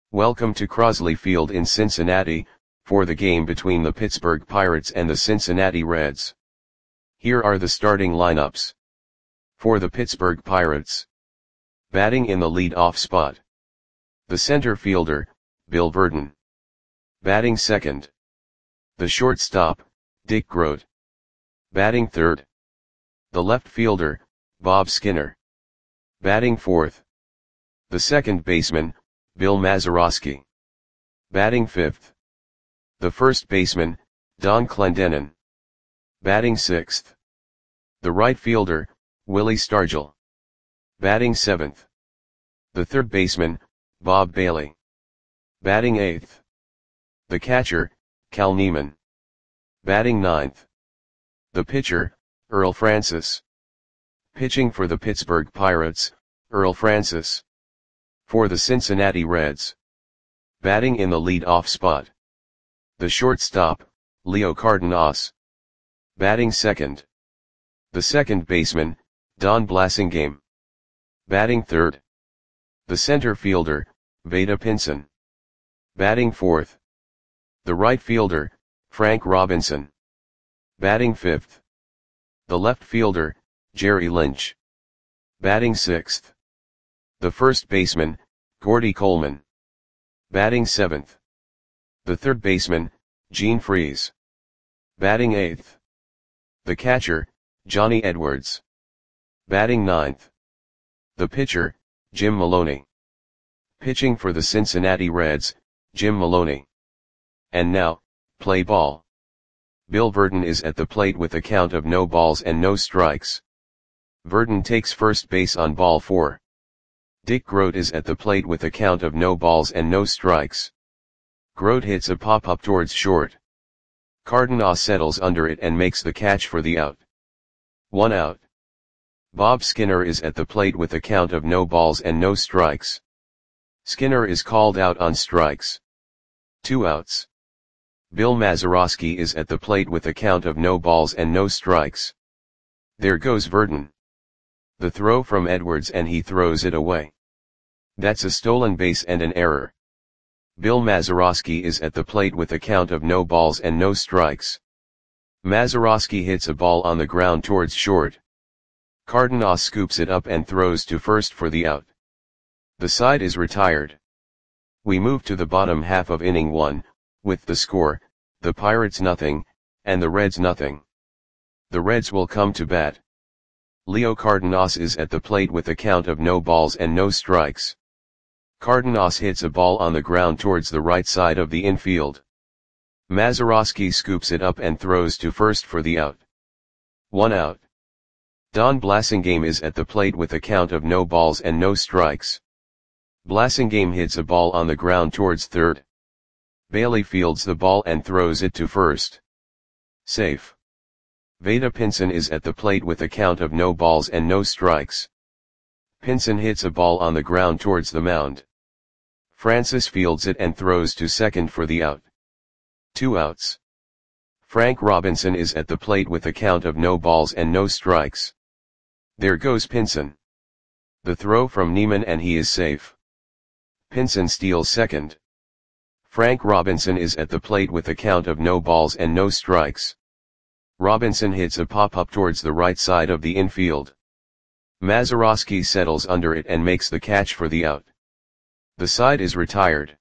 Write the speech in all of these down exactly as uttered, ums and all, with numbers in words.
Welcome to Crosley Field in Cincinnati, for the game between the Pittsburgh Pirates and the Cincinnati Reds. Here are the starting lineups. For the Pittsburgh Pirates. Batting in the lead-off spot. The center fielder, Bill Virdon. Batting second. The shortstop, Dick Groat. Batting third. The left fielder, Bob Skinner. Batting fourth. The second baseman, Bill Mazeroski. Batting fifth. The first baseman, Don Clendenon. Batting sixth. The right fielder, Willie Stargell. Batting seventh. The third baseman, Bob Bailey. Batting eighth. The catcher, Cal Neiman. Batting ninth. The pitcher, Earl Francis. Pitching for the Pittsburgh Pirates, Earl Francis. For the Cincinnati Reds. Batting in the lead-off spot. The shortstop, Leo Cardenas. Batting second. The second baseman, Don Blasingame. Batting third. The center fielder, Vada Pinson. Batting fourth. The right fielder, Frank Robinson. Batting fifth. The left fielder, Jerry Lynch. Batting sixth. The first baseman, Gordy Coleman. Batting seventh. The third baseman, Gene Freese. Batting eighth. The catcher, Johnny Edwards. Batting ninth. The pitcher, Jim Maloney. Pitching for the Cincinnati Reds, Jim Maloney. And now, play ball. Bill Virdon is at the plate with a count of no balls and no strikes. Virdon takes first base on ball four. Dick Groat is at the plate with a count of no balls and no strikes. Groat hits a pop-up towards short. Cardenas settles under it and makes the catch for the out. One out. Bob Skinner is at the plate with a count of no balls and no strikes. Skinner is called out on strikes. Two outs. Bill Mazeroski is at the plate with a count of no balls and no strikes. There goes Virdon. The throw from Edwards and he throws it away. That's a stolen base and an error. Bill Mazeroski is at the plate with a count of no balls and no strikes. Mazeroski hits a ball on the ground towards short. Cardenas scoops it up and throws to first for the out. The side is retired. We move to the bottom half of inning one, with the score, the Pirates nothing, and the Reds nothing. The Reds will come to bat. Leo Cardenas is at the plate with a count of no balls and no strikes. Cardenas hits a ball on the ground towards the right side of the infield. Mazeroski scoops it up and throws to first for the out. One out. Don Blasingame is at the plate with a count of no balls and no strikes. Blasingame hits a ball on the ground towards third. Bailey fields the ball and throws it to first. Safe. Vada Pinson is at the plate with a count of no balls and no strikes. Pinson hits a ball on the ground towards the mound. Francis fields it and throws to second for the out. Two outs. Frank Robinson is at the plate with a count of no balls and no strikes. There goes Pinson. The throw from Neiman and he is safe. Pinson steals second. Frank Robinson is at the plate with a count of no balls and no strikes. Robinson hits a pop-up towards the right side of the infield. Mazeroski settles under it and makes the catch for the out. The side is retired.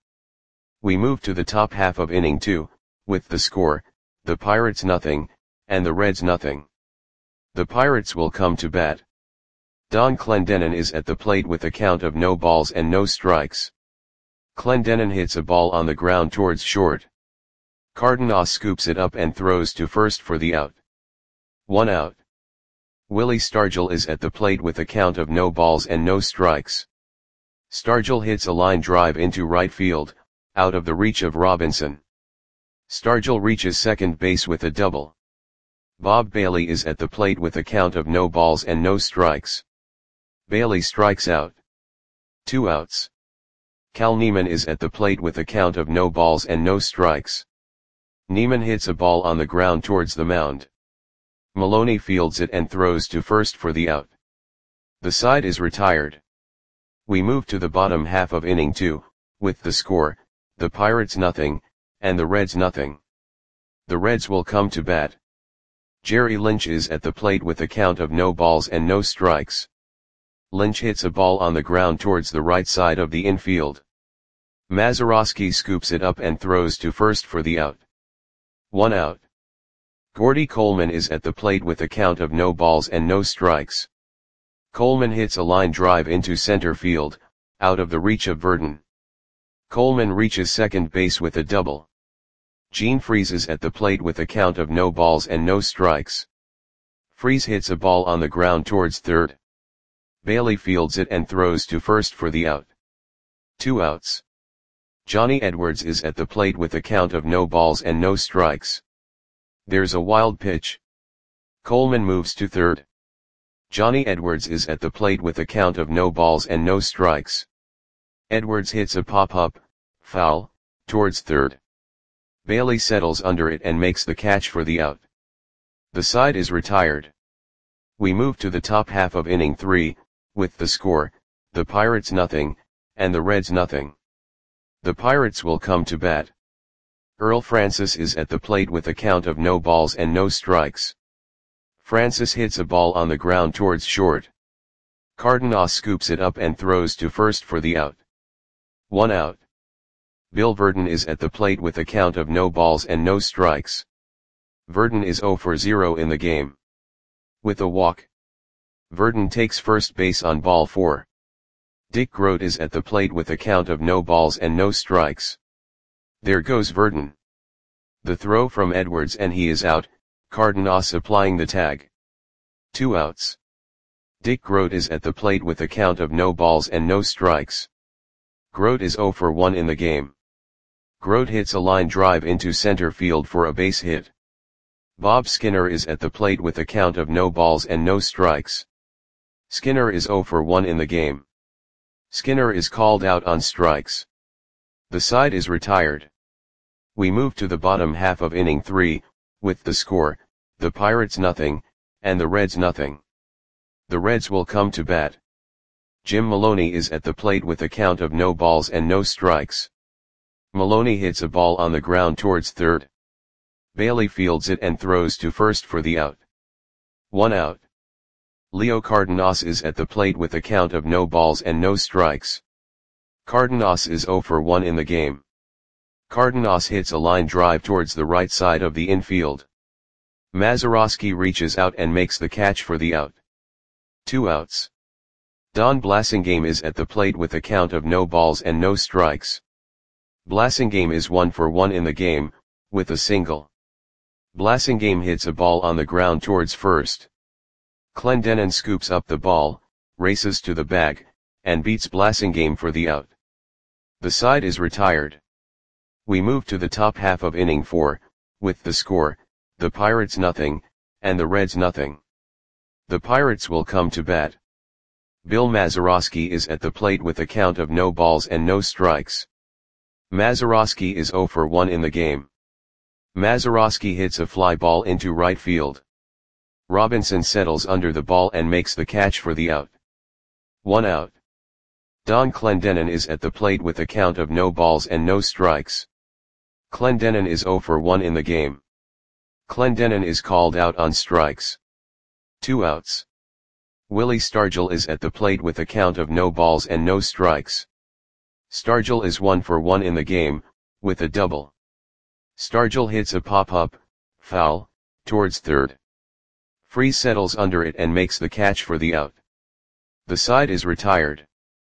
We move to the top half of inning two, with the score, the Pirates nothing, and the Reds nothing. The Pirates will come to bat. Don Clendenon is at the plate with a count of no balls and no strikes. Clendenon hits a ball on the ground towards short. Cardenas scoops it up and throws to first for the out. One out. Willie Stargell is at the plate with a count of no balls and no strikes. Stargell hits a line drive into right field, out of the reach of Robinson. Stargell reaches second base with a double. Bob Bailey is at the plate with a count of no balls and no strikes. Bailey strikes out. Two outs. Cal Neiman is at the plate with a count of no balls and no strikes. Neiman hits a ball on the ground towards the mound. Maloney fields it and throws to first for the out. The side is retired. We move to the bottom half of inning two, with the score, the Pirates nothing, and the Reds nothing. The Reds will come to bat. Jerry Lynch is at the plate with a count of no balls and no strikes. Lynch hits a ball on the ground towards the right side of the infield. Mazeroski scoops it up and throws to first for the out. One out. Gordy Coleman is at the plate with a count of no balls and no strikes. Coleman hits a line drive into center field, out of the reach of Verdon. Coleman reaches second base with a double. Gene Freese is at the plate with a count of no balls and no strikes. Freese hits a ball on the ground towards third. Bailey fields it and throws to first for the out. Two outs. Johnny Edwards is at the plate with a count of no balls and no strikes. There's a wild pitch. Coleman moves to third. Johnny Edwards is at the plate with a count of no balls and no strikes. Edwards hits a pop-up, foul, towards third. Bailey settles under it and makes the catch for the out. The side is retired. We move to the top half of inning three, with the score, the Pirates nothing, and the Reds nothing. The Pirates will come to bat. Earl Francis is at the plate with a count of no balls and no strikes. Francis hits a ball on the ground towards short. Cardenas scoops it up and throws to first for the out. One out. Bill Verdon is at the plate with a count of no balls and no strikes. Verdon is zero for zero in the game. With a walk. Verdon takes first base on ball four. Dick Grote is at the plate with a count of no balls and no strikes. There goes Verdon. The throw from Edwards and he is out, Cardenas applying the tag. Two outs. Dick Grote is at the plate with a count of no balls and no strikes. Grote is zero for one in the game. Grote hits a line drive into center field for a base hit. Bob Skinner is at the plate with a count of no balls and no strikes. Skinner is zero for one in the game. Skinner is called out on strikes. The side is retired. We move to the bottom half of inning three, with the score, the Pirates nothing, and the Reds nothing. The Reds will come to bat. Jim Maloney is at the plate with a count of no balls and no strikes. Maloney hits a ball on the ground towards third. Bailey fields it and throws to first for the out. One out. Leo Cardenas is at the plate with a count of no balls and no strikes. Cardenas is zero for one in the game. Cardenas hits a line drive towards the right side of the infield. Mazeroski reaches out and makes the catch for the out. Two outs. Don Blasingame is at the plate with a count of no balls and no strikes. Blasingame is one for one in the game, with a single. Blasingame hits a ball on the ground towards first. Clendenon scoops up the ball, races to the bag, and beats Blasingame for the out. The side is retired. We move to the top half of inning four, with the score, the Pirates nothing, and the Reds nothing. The Pirates will come to bat. Bill Mazeroski is at the plate with a count of no balls and no strikes. Mazeroski is zero for one in the game. Mazeroski hits a fly ball into right field. Robinson settles under the ball and makes the catch for the out. One out. Don Clendenon is at the plate with a count of no balls and no strikes. Clendenon is zero for one in the game. Clendenon is called out on strikes. Two outs. Willie Stargell is at the plate with a count of no balls and no strikes. Stargell is one for one in the game, with a double. Stargell hits a pop-up, foul, towards third. Freese settles under it and makes the catch for the out. The side is retired.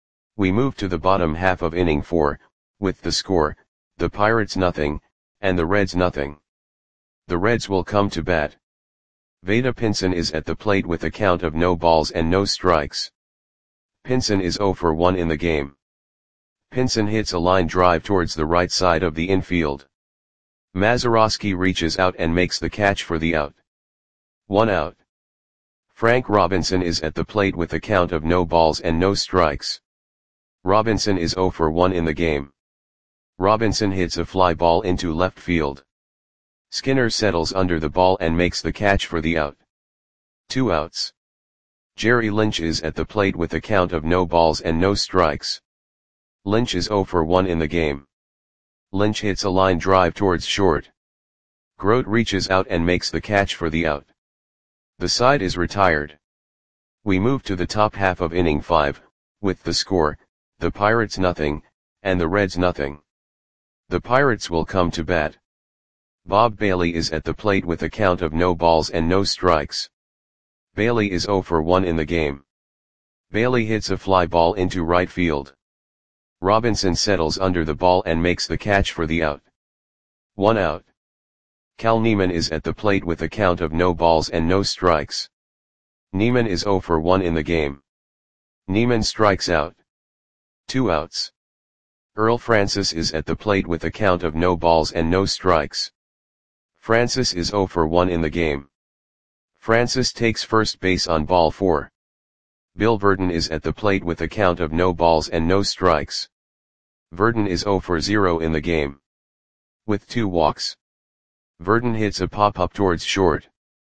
We move to the bottom half of inning four, with the score, the Pirates nothing, and the Reds nothing. The Reds will come to bat. Vada Pinson is at the plate with a count of no balls and no strikes. Pinson is zero for one in the game. Pinson hits a line drive towards the right side of the infield. Mazeroski reaches out and makes the catch for the out. One out. Frank Robinson is at the plate with a count of no balls and no strikes. Robinson is zero for one in the game. Robinson hits a fly ball into left field. Skinner settles under the ball and makes the catch for the out. Two outs. Jerry Lynch is at the plate with a count of no balls and no strikes. Lynch is zero for one in the game. Lynch hits a line drive towards short. Grote reaches out and makes the catch for the out. The side is retired. We move to the top half of inning five, with the score, the Pirates nothing, and the Reds nothing. The Pirates will come to bat. Bob Bailey is at the plate with a count of no balls and no strikes. Bailey is zero for one in the game. Bailey hits a fly ball into right field. Robinson settles under the ball and makes the catch for the out. One out. Cal Neiman is at the plate with a count of no balls and no strikes. Neiman is zero for one in the game. Neiman strikes out. Two outs. Earl Francis is at the plate with a count of no balls and no strikes. Francis is zero for one in the game. Francis takes first base on ball four. Bill Verdon is at the plate with a count of no balls and no strikes. Verdon is zero for zero in the game. With two walks. Verdon hits a pop-up towards short.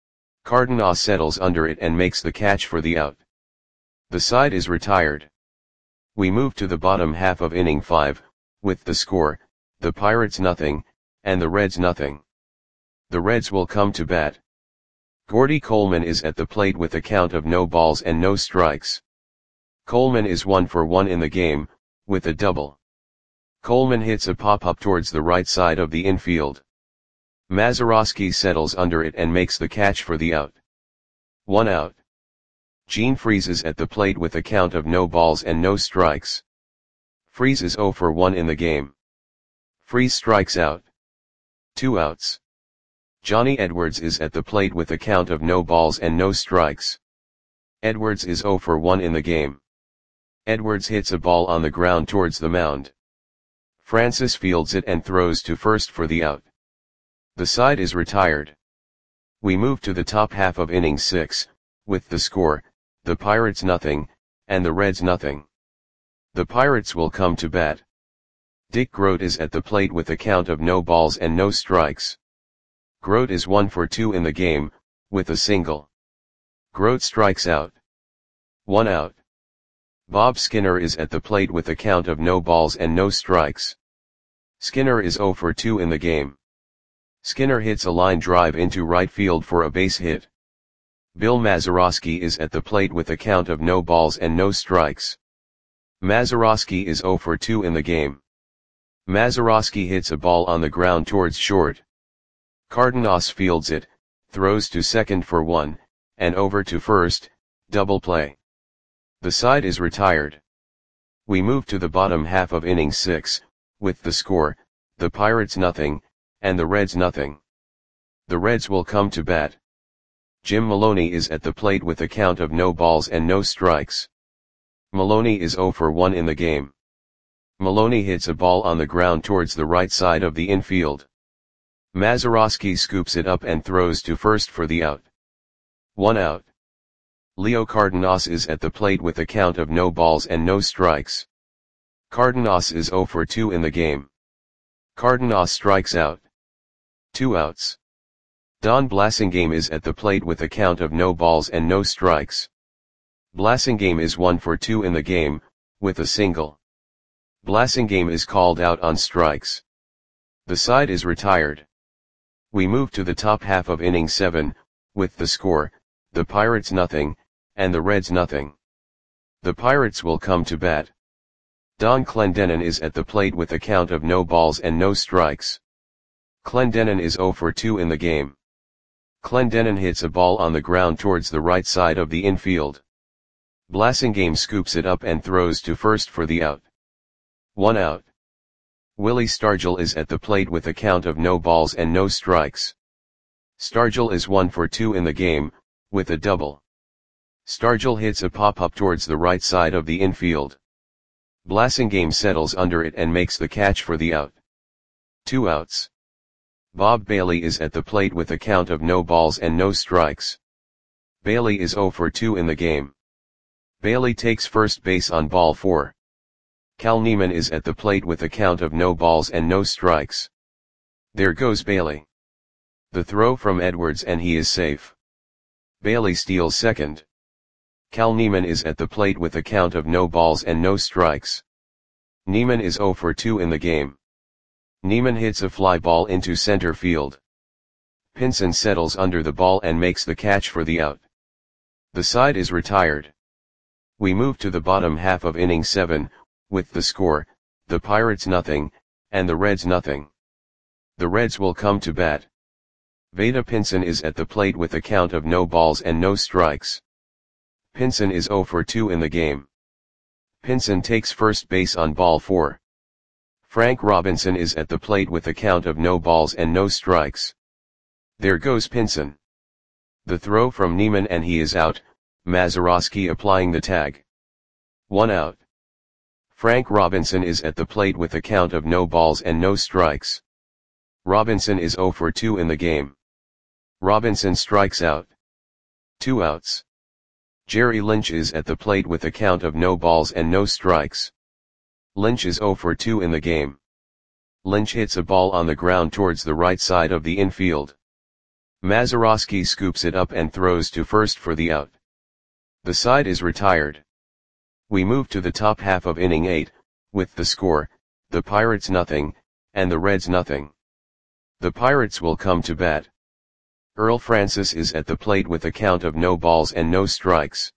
Cardenas settles under it and makes the catch for the out. The side is retired. We move to the bottom half of inning five, with the score, the Pirates nothing, and the Reds nothing. The Reds will come to bat. Gordy Coleman is at the plate with a count of no balls and no strikes. Coleman is one for one in the game, with a double. Coleman hits a pop-up towards the right side of the infield. Mazeroski settles under it and makes the catch for the out. One out. Gene Freese is at the plate with a count of no balls and no strikes. Freese is zero for one in the game. Freese strikes out. Two outs. Johnny Edwards is at the plate with a count of no balls and no strikes. Edwards is zero for one in the game. Edwards hits a ball on the ground towards the mound. Francis fields it and throws to first for the out. The side is retired. We move to the top half of inning six, with the score, the Pirates nothing, and the Reds nothing. The Pirates will come to bat. Dick Grote is at the plate with a count of no balls and no strikes. Grote is one for two in the game, with a single. Grote strikes out. One out. Bob Skinner is at the plate with a count of no balls and no strikes. Skinner is zero for two in the game. Skinner hits a line drive into right field for a base hit. Bill Mazeroski is at the plate with a count of no balls and no strikes. Mazeroski is zero for two in the game. Mazeroski hits a ball on the ground towards short. Cardenas fields it, throws to second for one, and over to first, double play. The side is retired. We move to the bottom half of inning six, with the score, the Pirates nothing, and the Reds nothing. The Reds will come to bat. Jim Maloney is at the plate with a count of no balls and no strikes. Maloney is zero for one in the game. Maloney hits a ball on the ground towards the right side of the infield. Mazeroski scoops it up and throws to first for the out. One out. Leo Cardenas is at the plate with a count of no balls and no strikes. Cardenas is zero for two in the game. Cardenas strikes out. Two outs. Don Blasingame is at the plate with a count of no balls and no strikes. Blasingame is one for two in the game, with a single. Blasingame is called out on strikes. The side is retired. We move to the top half of inning seven, with the score, the Pirates nothing, and the Reds nothing. The Pirates will come to bat. Don Clendenon is at the plate with a count of no balls and no strikes. Clendenon is zero for two in the game. Clendenon hits a ball on the ground towards the right side of the infield. Blasingame scoops it up and throws to first for the out. One out. Willie Stargell is at the plate with a count of no balls and no strikes. Stargell is one for two in the game, with a double. Stargell hits a pop-up towards the right side of the infield. Blasingame settles under it and makes the catch for the out. Two outs. Bob Bailey is at the plate with a count of no balls and no strikes. Bailey is zero for two in the game. Bailey takes first base on ball four. Cal Neiman is at the plate with a count of no balls and no strikes. There goes Bailey. The throw from Edwards and he is safe. Bailey steals second. Cal Neiman is at the plate with a count of no balls and no strikes. Neiman is zero for two in the game. Neiman hits a fly ball into center field. Pinson settles under the ball and makes the catch for the out. The side is retired. We move to the bottom half of inning seven, with the score, the Pirates nothing, and the Reds nothing. The Reds will come to bat. Vada Pinson is at the plate with a count of no balls and no strikes. Pinson is zero for two in the game. Pinson takes first base on ball four. Frank Robinson is at the plate with a count of no balls and no strikes. There goes Pinson. The throw from Neiman and he is out, Mazeroski applying the tag. One out. Frank Robinson is at the plate with a count of no balls and no strikes. Robinson is zero for two in the game. Robinson strikes out. Two outs. Jerry Lynch is at the plate with a count of no balls and no strikes. Lynch is zero for two in the game. Lynch hits a ball on the ground towards the right side of the infield. Mazeroski scoops it up and throws to first for the out. The side is retired. We move to the top half of inning eight, with the score, the Pirates nothing, and the Reds nothing. The Pirates will come to bat. Earl Francis is at the plate with a count of no balls and no strikes.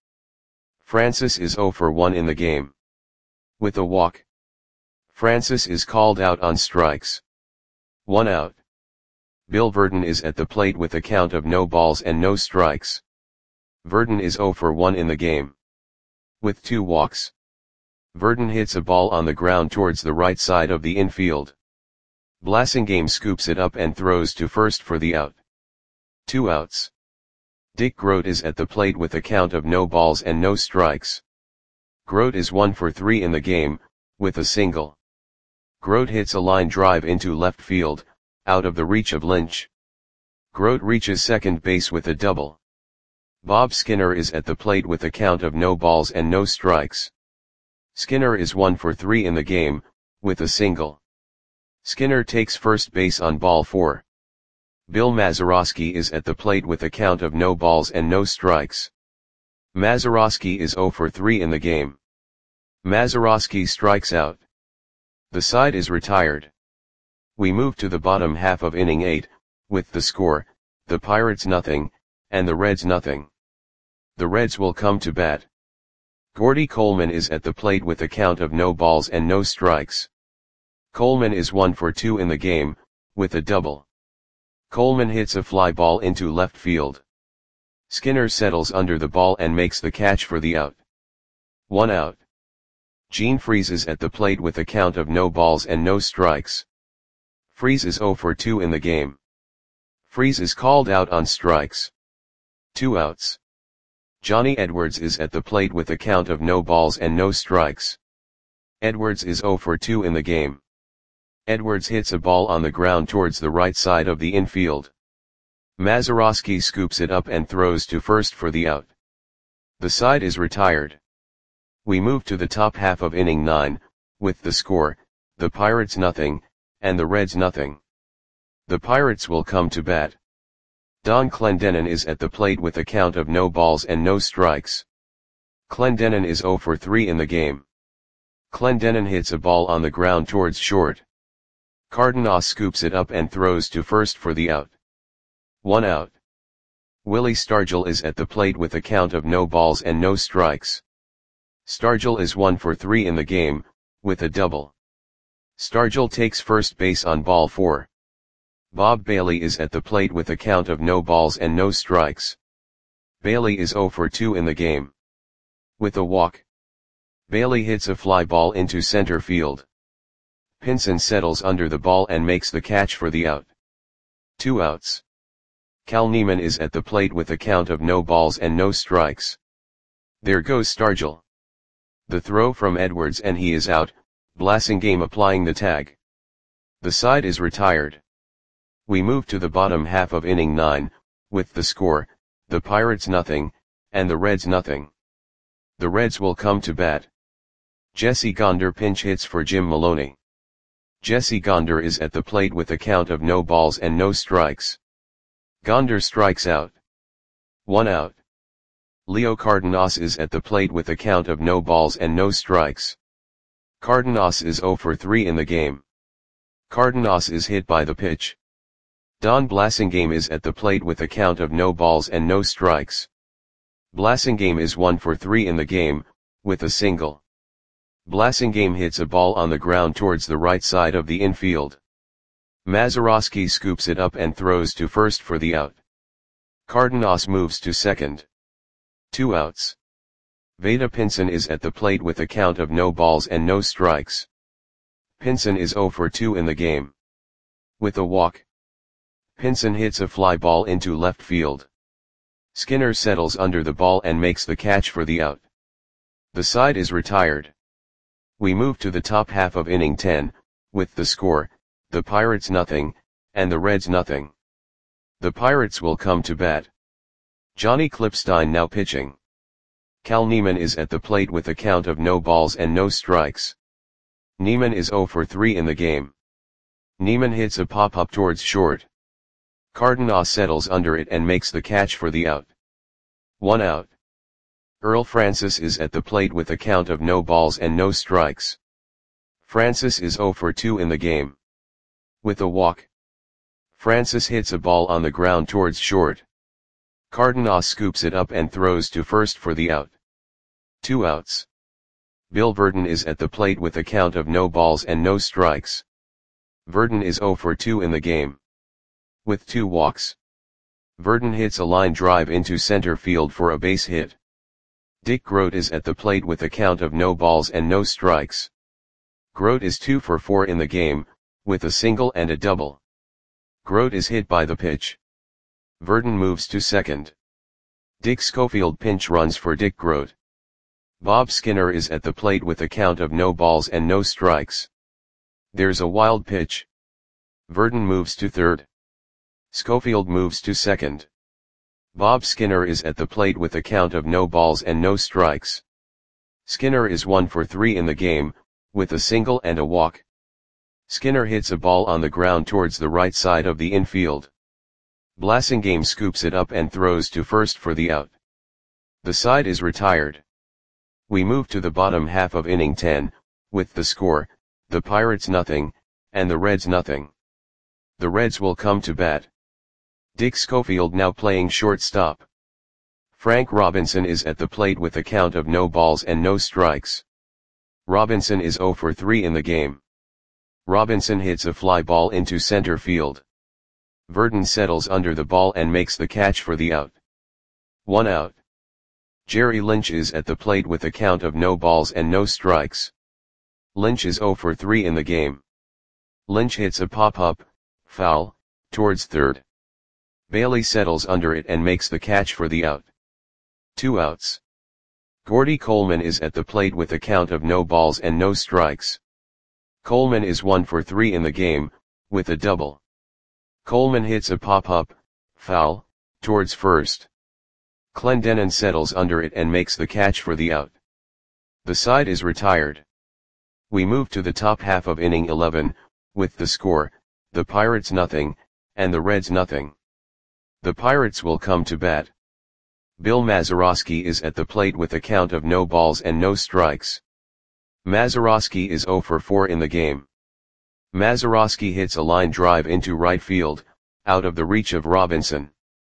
Francis is zero for one in the game. With a walk. Francis is called out on strikes. One out. Bill Verdon is at the plate with a count of no balls and no strikes. Verdon is zero for one in the game. With two walks. Verdon hits a ball on the ground towards the right side of the infield. Blasingame scoops it up and throws to first for the out. Two outs. Dick Grote is at the plate with a count of no balls and no strikes. Grote is one for three in the game, with a single. Grote hits a line drive into left field, out of the reach of Lynch. Grote reaches second base with a double. Bob Skinner is at the plate with a count of no balls and no strikes. Skinner is one for three in the game, with a single. Skinner takes first base on ball four. Bill Mazeroski is at the plate with a count of no balls and no strikes. Mazeroski is zero for three in the game. Mazeroski strikes out. The side is retired. We move to the bottom half of inning eight, with the score, the Pirates nothing, and the Reds nothing. The Reds will come to bat. Gordy Coleman is at the plate with a count of no balls and no strikes. Coleman is one for two in the game, with a double. Coleman hits a fly ball into left field. Skinner settles under the ball and makes the catch for the out. One out. Gene Freese is at the plate with a count of no balls and no strikes. Freese is zero for two in the game. Freese is called out on strikes. Two outs. Johnny Edwards is at the plate with a count of no balls and no strikes. Edwards is zero for two in the game. Edwards hits a ball on the ground towards the right side of the infield. Mazeroski scoops it up and throws to first for the out. The side is retired. We move to the top half of inning nine, with the score, the Pirates nothing, and the Reds nothing. The Pirates will come to bat. Don Clendenon is at the plate with a count of no balls and no strikes. Clendenon is zero for three in the game. Clendenon hits a ball on the ground towards short. Cardenas scoops it up and throws to first for the out. One out. Willie Stargell is at the plate with a count of no balls and no strikes. Stargell is one for three in the game, with a double. Stargell takes first base on ball four. Bob Bailey is at the plate with a count of no balls and no strikes. Bailey is zero for two in the game. With a walk. Bailey hits a fly ball into center field. Pinson settles under the ball and makes the catch for the out. Two outs. Cal Neiman is at the plate with a count of no balls and no strikes. There goes Stargell. The throw from Edwards and he is out, Blasingame applying the tag. The side is retired. We move to the bottom half of inning nine, with the score, the Pirates nothing, and the Reds nothing. The Reds will come to bat. Jesse Gonder pinch hits for Jim Maloney. Jesse Gonder is at the plate with a count of no balls and no strikes. Gonder strikes out. One out. Leo Cardenas is at the plate with a count of no balls and no strikes. Cardenas is zero for three in the game. Cardenas is hit by the pitch. Don Blasingame is at the plate with a count of no balls and no strikes. Blasingame is one for three in the game, with a single. Blasingame hits a ball on the ground towards the right side of the infield. Mazeroski scoops it up and throws to first for the out. Cardenas moves to second. Two outs. Veda Pinson is at the plate with a count of no balls and no strikes. Pinson is zero for two in the game. With a walk. Pinson hits a fly ball into left field. Skinner settles under the ball and makes the catch for the out. The side is retired. We move to the top half of inning ten, with the score, the Pirates nothing, and the Reds nothing. The Pirates will come to bat. Johnny Klipstein now pitching. Cal Neiman is at the plate with a count of no balls and no strikes. Neiman is zero for three in the game. Neiman hits a pop-up towards short. Cardenas settles under it and makes the catch for the out. One out. Earl Francis is at the plate with a count of no balls and no strikes. Francis is zero for two in the game. With a walk. Francis hits a ball on the ground towards short. Cardenas scoops it up and throws to first for the out. Two outs. Bill Verdon is at the plate with a count of no balls and no strikes. Verdon is zero for two in the game. With two walks. Verdon hits a line drive into center field for a base hit. Dick Grote is at the plate with a count of no balls and no strikes. Grote is two for four in the game, with a single and a double. Grote is hit by the pitch. Verdon moves to second. Dick Schofield pinch runs for Dick Grote. Bob Skinner is at the plate with a count of no balls and no strikes. There's a wild pitch. Verdon moves to third. Schofield moves to second. Bob Skinner is at the plate with a count of no balls and no strikes. Skinner is one for three in the game, with a single and a walk. Skinner hits a ball on the ground towards the right side of the infield. Blasingame scoops it up and throws to first for the out. The side is retired. We move to the bottom half of inning ten, with the score, the Pirates nothing, and the Reds nothing. The Reds will come to bat. Dick Schofield now playing shortstop. Frank Robinson is at the plate with a count of no balls and no strikes. Robinson is zero for three in the game. Robinson hits a fly ball into center field. Verdon settles under the ball and makes the catch for the out. One out. Jerry Lynch is at the plate with a count of no balls and no strikes. Lynch is zero for three in the game. Lynch hits a pop-up, foul, towards third. Bailey settles under it and makes the catch for the out. Two outs. Gordy Coleman is at the plate with a count of no balls and no strikes. Coleman is one for three in the game, with a double. Coleman hits a pop-up, foul, towards first. Clendenon settles under it and makes the catch for the out. The side is retired. We move to the top half of inning eleven, with the score, the Pirates nothing, and the Reds nothing. The Pirates will come to bat. Bill Mazeroski is at the plate with a count of no balls and no strikes. Mazeroski is zero for four in the game. Mazeroski hits a line drive into right field, out of the reach of Robinson.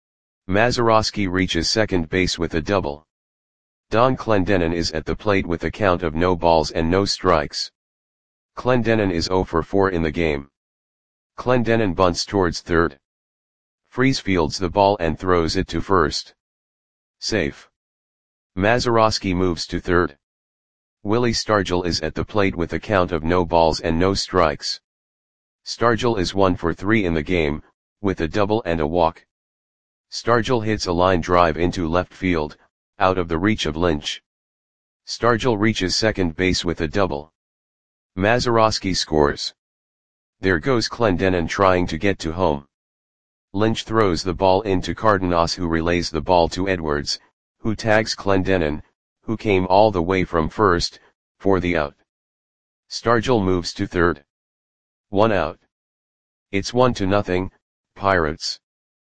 Mazeroski reaches second base with a double. Don Clendenon is at the plate with a count of no balls and no strikes. Clendenon is zero for four in the game. Clendenon bunts towards third. Freese fields the ball and throws it to first. Safe. Mazeroski moves to third. Willie Stargell is at the plate with a count of no balls and no strikes. Stargell is one for three in the game, with a double and a walk. Stargell hits a line drive into left field, out of the reach of Lynch. Stargell reaches second base with a double. Mazeroski scores. There goes Clendenon trying to get to home. Lynch throws the ball into Cardenas, who relays the ball to Edwards, who tags Clendenon, who came all the way from first, for the out. Stargell moves to third. One out. It's one to nothing, Pirates.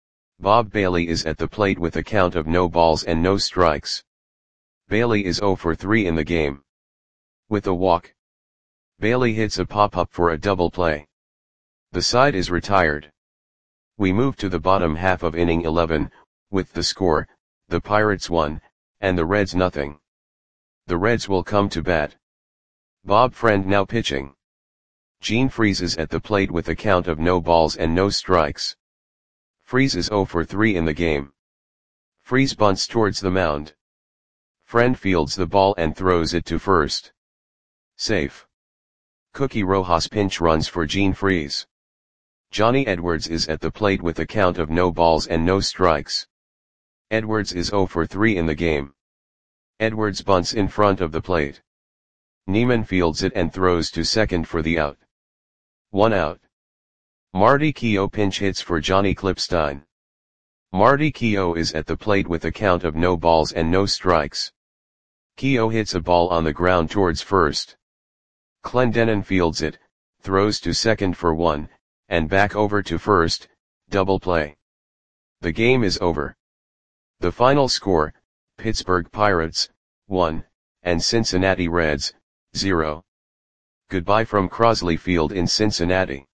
Bob Bailey is at the plate with a count of no balls and no strikes. Bailey is zero for three in the game. With a walk. Bailey hits a pop-up for a double play. The side is retired. We move to the bottom half of inning eleven, with the score, the Pirates one, and the Reds nothing. The Reds will come to bat. Bob Friend now pitching. Gene freezes at the plate with a count of no balls and no strikes. Freeze is oh for three in the game. Freeze bunts towards the mound. Friend fields the ball and throws it to first. Safe. Cookie Rojas pinch runs for Gene Freeze. Johnny Edwards is at the plate with a count of no balls and no strikes. Edwards is oh for three in the game. Edwards bunts in front of the plate. Neiman fields it and throws to second for the out. One out. Marty Keough pinch hits for Johnny Klippstein. Marty Keough is at the plate with a count of no balls and no strikes. Keough hits a ball on the ground towards first. Clendenon fields it, throws to second for one, and back over to first, double play. The game is over. The final score, Pittsburgh Pirates, one, and Cincinnati Reds, zero. Goodbye from Crosley Field in Cincinnati.